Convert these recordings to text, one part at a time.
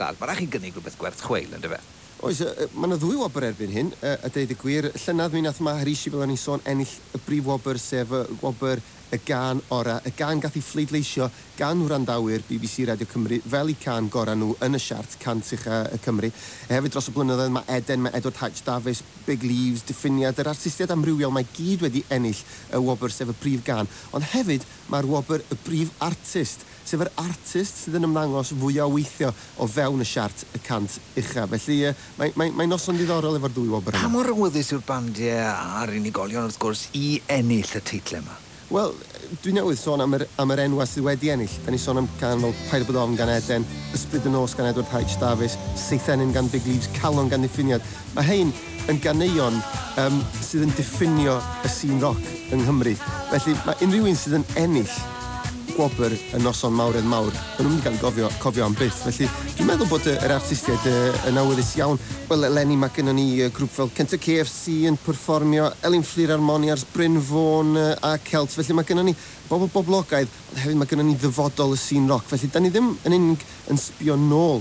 Mae rhaid chi gynnig rhywbeth gwerth chweil, ynddo fe? Oes, mae yna ddwy wobr erbyn hyn, a deud y gwir. Llynydd mi nath Maharishi fel o'n i sôn ennill y brif wobr, sef y wobr y gan ora. Y gan gath i phleidleisio gan wrandawyr BBC Radio Cymru fel i can gorau nhw yn y siart cant ucha y Cymru. Hefyd dros y blynyddoedd mae Eden, mae Edward Hatch Davies, Big Leaves, Diffiniad, yr artistiaid amrywiol mae gyd wedi ennill y wobr sef y brif gan. Ond hefyd mae'r wobr y brif artist, sef yr artist sydd yn ymddangos fwy o weithio o fewn y siart y cant ucha. Felly mae noson diddorol efo'r ddwy wobr yma. Pa mor awyddus yw'r bandiau a'r unigolion wrth gwrs i ennill y teitl yma? Wel, dwi newydd sôn am yr enwa sydd wedi ennill. Da ni sôn am can fel Paid o Bod Ofn gan Eden, Ysbryd y Nos gan Edward Hatch Davies, Seithenyn gan Big Leaves, Calon gan Diffiniad. Mae hein yn ganeuon sydd yn diffinio y scene rock yng Nghymru. Felly mae unrhyw un sydd yn ennill gwobr y noson mawredd mawr, maen nhw'n cael cofio am byth. Felly dwi'n meddwl bod yr artistiaid yn awyddus iawn. Wel, eleni mae gennym ni grŵp fel Cynta KFC yn perfformio, Elin Fflir Harmoniars, Bryn Fawn a Celt. Felly mae gennym ni bobl boblogaidd, ond hefyd mae gennym ni ddyfodol y scene rock. Felly da ni ddim yn unig yn sbio nôl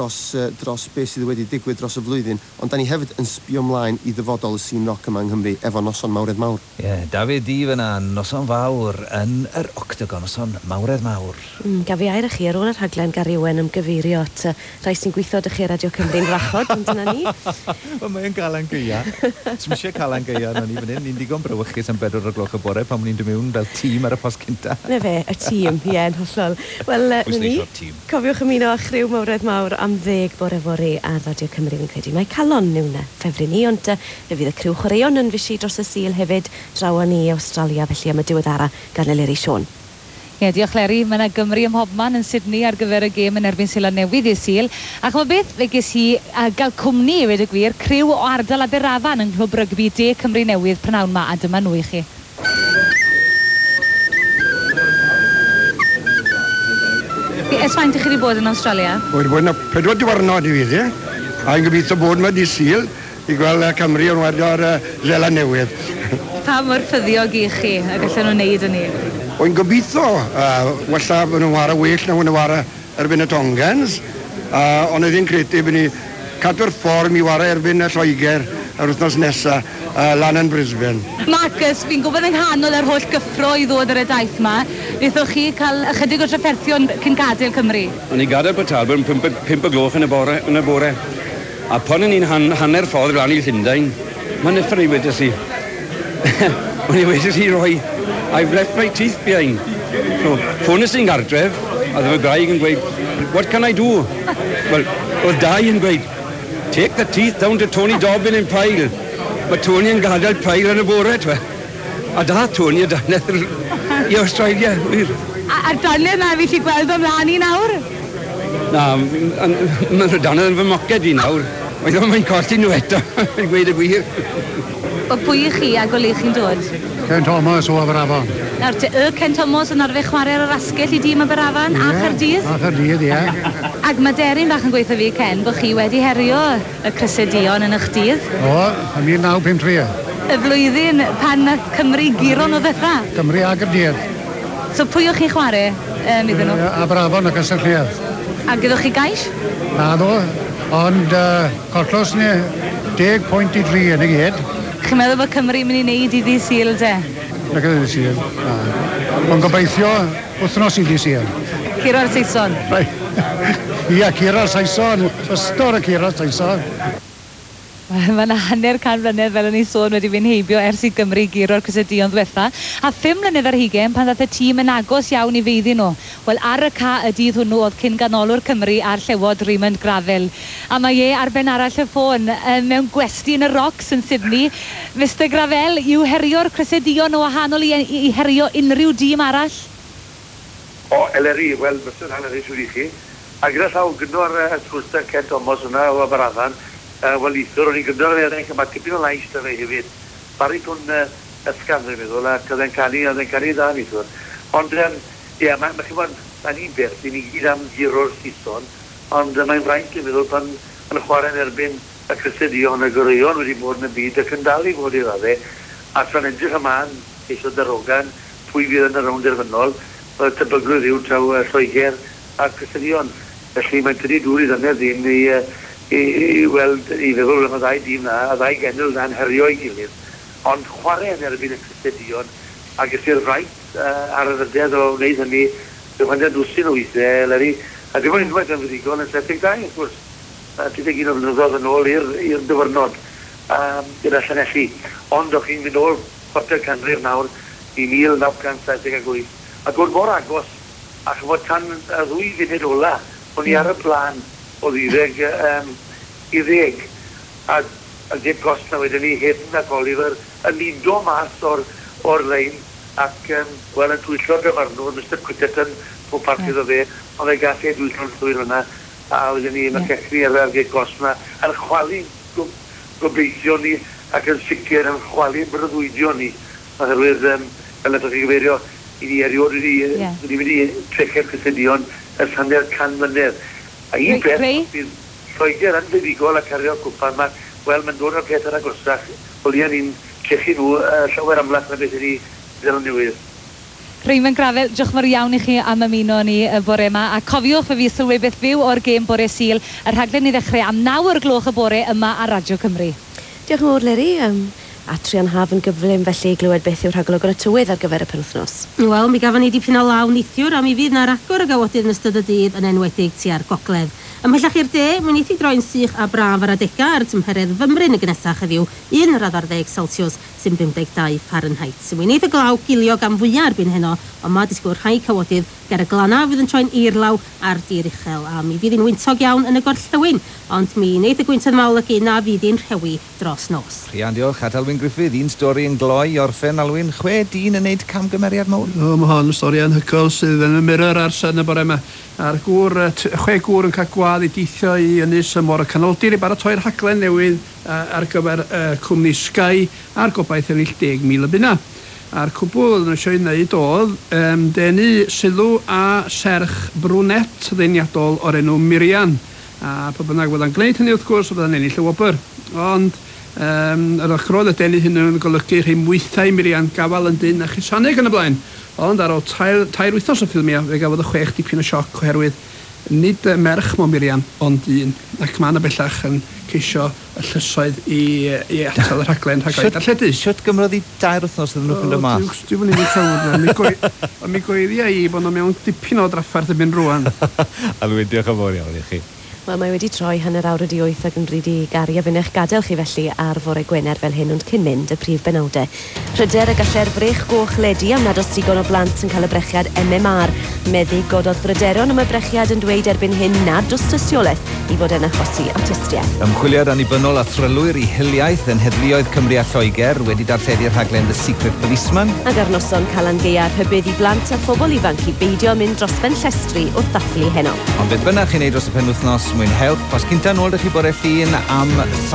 dros beth sydd wedi digwydd dros y flwyddyn, ond da ni hefyd yn sbio ymlaen i ddyfodol y scene rock yma yng Nghymru efo noson mawredd mawr. Dafydd Di fyna, noson fawr yn yr Octagon, noson mawredd mawr. Gafiair i chi ar ôl y rhaglen Gary Owen ymgyfeirio at rai sy'n gweithio dy chi Radio Cymru'n rachod, ond dyna ni. Wel, mae'n Calan Gaea. Sym eisiau Calan Gaea na ni fan hyn. Ni'n digon brawychus am 4 o'r gloch y bore pan ni'n dod mewn fel tîm ar y post cynta. Na fe, y tîm, yn hollol. Wel, ni, cofiwch ymuno â chriw mawredd mawr am 10 bore fori ar Radio Cymru fi'n credu. Mae Calon nhw'n ffefru ni, ond fe fydd y criw chwaraeon yn fysi dros y Sul hefyd draw ni Australia, felly am y diweddara gan Eleri Sion. Diolch Leri, mae yna Gymru ym Mhobman yn Sydney ar gyfer y gêm yn erbyn Seland Newydd i'r Sul. Ac mae beth fe ges i gael cwmni i wedi gwir, criw o ardal Aberafan yn Clwb Rygbi De Cymru Newydd prynawn ma, a dyma nhw i chi. Esfaint i chi wedi bod yn Australia? Wedi bod yna 4 diwrnod i fi, a'n gobeithio bod yma di Sul i gweld Cymru yn wedio'r Seland Newydd. Pa mor ffyddiog i chi a gallen nhw'n neud yn ni? Wy'n gobeithio, wella bod nhw'n wara well na nhw'n wara erbyn y Tongans, ond ydyn credu bod ni cadw'r ffordd i wara erbyn y Lloegr yr wythnos nesaf lan yn Brisbane. Marcus, fi'n gwybod yng nghanol yr holl gyffro i ddod ar y daith yma, wnaethoch chi cael ychydig o trafferthion cyn gadael Cymru? O'n i gadael Port Talbot yn 5 o gloch yn y bore. A pan o'n i'n hanner ffordd lan i Llundain, mae'n effern i wedys i. O'n i wedys i roi, I've left my teeth behind. So, ffones i'n gardref, a dda fy graig yn gweud, what can I do? Wel, oedd dau yn gweud, take the teeth down to Tony Dobbin in Pyle. Mae Tony yn gadael Pyle yn y bore, twe. A da Tony a danedd i Australia, wir. A'r danedd na fi chi gweld ymlaen i nawr? Na, mae'n danedd yn fy moced i nawr. Mae'n colli nhw eto, yn gweud y gwir. O pwy i chi ag o le chi'n dod? Ken Thomas o Aberafan. Nawr, Ken Thomas yn arfer chwarae ar yr asgell i dîm Aberafan a Chaerdydd? A Chaerdydd, ie. Ac mae Deryn bach yn gweithio fi, Ken, bod chi wedi herio y Crysau Dion yn eich dydd? O, yn 1953. Y flwyddyn pan Cymru giron o ddetha? Cymru a Gaerdydd. So pwy o'ch chi'n chwarae iddyn nhw? Aberafan ac Ystafelliad. A gyda chi gais? Na do, ond collos ni 10 pwynt i 3 yn y gyd. Chi'n meddwl bod Cymru yn mynd i wneud i ddi Sul, de? Na gyda ddi Sul. Mae'n gobeithio wythnos i ddi Sul. Curo'r Saeson? Ia, curo'r Saeson. Ystod y curo'r Saeson. Mae'n 100 mlynedd fel o'n i sôn wedi fynd heibio ers i Gymru giro'r Crysau Dion ddiwetha. A 5 mlynedd ar hugen pan ddaeth y tîm yn agos iawn i feiddi nhw. Wel, ar y y dydd hwnnw oedd cyn ganolwr Cymru a'r llewod Raymond Gravel. A mae ar ben arall y ffôn mewn gwesti yn y Rocks yn Sydney. Mr Gravel, yw herio'r Crysau Dion o wahanol i herio unrhyw dîm arall? O, Eleri, wel, Mr Hanner eisiau i chi. A gyda llaw gyda'r sgwrsta Ken Thomas yna o Aberafan, wel, eithor, o'n i'n gyda'r eraill, mae tipyn o lais da fe hefyd. Barit hwn ysgafn, dwi'n meddwl, ac oedd e'n canu da eithor. Ond, ie, mae'n chi'n bod, mae'n un beth, ni'n gyd am giro'r Saeson, ond mae'n fraint, dwi'n meddwl, pan yn chwarae'n erbyn y Crysau Dion y Goreuon wedi bod yn y byd ac yn dal i fod i radde. A tra'n edrych yma'n eisiau darogan, pwy fydd yn y rownd erfynol, tebygrwydd yw taw Lloegr a Crysau Dion. Felly mae'n tynnu dŵr i ddynedd un i weld, i feddwl am y ddau dîm na, a ddau gennyl na'n herio i gilydd. Ond chwarae yn erbyn y Cristedion, ac ysgu'r fraint ar y ryddedd o wneud hynny, dwi'n chwarae'n dwsin o weithiau, Leri, a dwi'n fawr unwaith yn fyddigol yn 72, wrth gwrs. 31 o flynyddoedd yn ôl i'r dyfyrnod gyda Llanelli. Ond o'ch chi'n mynd ôl chwarter canrif nawr i 1978. Ac o'r mor agos, a chymod tan y 2 funud ola, o'n i ar y plan o 10 i 10. A Jim Costa wedyn ni Hayden ac Oliver yn lido mas o'r lein ac wel yn twyllo'r dyfarnwr, Mr Quitterton, pob partydd o fe, ond ei gallu dwyllo'r llwyr hwnna, a wedyn ni mae Cecni ar Jim Costa yn chwalu gobeithio ni ac yn sicr yn chwalu breuddwydio ni. Oherwydd, fel ydych chi'n gyfeirio, i ni eriod wedi mynd i trecher Cristedion ers hanner 100 mlynedd. A un peth, bydd Lloegr yn fuddigol a cario cwpan yma, wel, mae'n dod o'r peth ar agosach, o lian ni'n llechu nhw llawer amlach na beth i ni ddel newydd. Raymond Grafel, diolch mor iawn i chi am ymuno ni y bore yma, a cofiwch fe fi sylwi beth fyw o'r gêm bore Sul, y rhaglen i ddechrau am 9 o'r gloch y bore yma ar Radio Cymru. Diolch yn fawr, Leri. A Trian Haf yn gyflym felly glywed beth yw'r rhagolwg yn y tywydd ar gyfer y penwythnos. Wel, mi gafon ni dipyn o law neithiwr a mi fydd na ragor y gawodydd yn ystod y dydd yn enwedig tua'r gogledd. Ymhellach i'r de, mi wneith i droi'n sych a braf ar adega ar y tymheredd fymryn y gynesach heddiw 1 Celsius sy'n 52 Fahrenheit. Mi wneith y glaw gilio gan fwyaf erbyn heno, ond mae disgwyl rhai cawodydd ger y glana fydd yn troi'n irlaw ar dir uchel a mi fydd hi'n wyntog iawn yn y gorllewin, ond mi wneith y gwyntoedd mawleg yna fydd hi'n rhewi dros nos. Rhian, diolch at Alwyn Griffith, un stori yn gloi orffen Alwyn, 6 dyn yn neud camgymeriad mawr. Mae hon yn stori anhygoel sydd yn y mirror ar sen y bore yma. A'r gŵr, 6 gŵr yn cael gwadd i deithio i Ynys y Môr y Canoldir i baratoi'r rhaglen newydd ar gyfer cwmni Sky a'r gobaith ennill 10,000 o bunna. A'r cwbl yn eisiau wneud oedd denu sylw a serch brwnet ddeniadol o'r enw Miriam. A pa bynnag fydda'n gwneud hynny wrth gwrs, fydda'n ennill y wobr. Ond yr ochrodd y denu hynny yn golygu rhai mwythau Miriam gafal yn dyn a chisanig yn y blaen. Ond ar ôl tair wythnos o ffilmio, fe gafodd y 6 dipyn o sioc oherwydd nid merch mo Miriam, ond un. Ac mae yna bellach yn ceisio y llysoedd i atal y rhaglen rhaglen darlledu. Siwt gymrodd i 2 wythnos iddyn nhw ffind o mas? Dwi'n mynd i'n llawr. Mi goeddia i bod nhw mewn dipyn o drafferth y byn rwan. Alwyn, diolch yn fawr iawn i chi. Wel, mae wedi troi hanner awr wedi 8 ac yn rhaid i gari a fynd eich gadael chi felly ar fore Gwener fel hyn, ond cyn mynd y prif benawdau. Pryder y galle'r brech goch ledi am nad oes digon o blant yn cael y brechiad MMR. Meddyg gododd bryderon am y brechiad yn dweud erbyn hyn nad oes tystiolaeth i fod yn achosi awtistiaeth. Ymchwiliad annibynnol a thrylwyr i hiliaeth yn heddluoedd Cymru a Lloegr wedi darlleddu'r rhaglen The Secret Policeman. Ac ar noson Calan Gaeaf hybydd i blant a phobl ifanc i beidio mynd dros ben llestri wrth ddathlu heno. Ond beth bynnag chi'n neud dros y penwythnos, mwynhewch, pas cynta nôl dych chi bore llun am